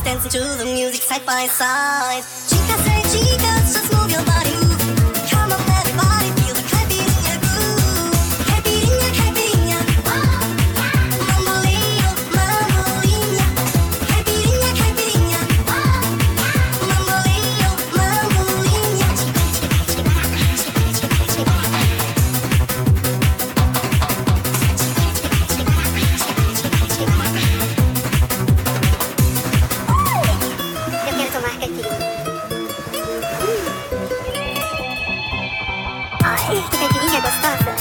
dancing to the music side by side. Chicas, hey chicas, just move your body. Come on everybody, feel the caipirinha groove. Caipirinha, caipirinha, mambolinho, mambolinha. Caipirinha, caipirinha, mambolinho, mambolinha. Eu quero tomar caipirinha. Ai, que caipirinha gostosa.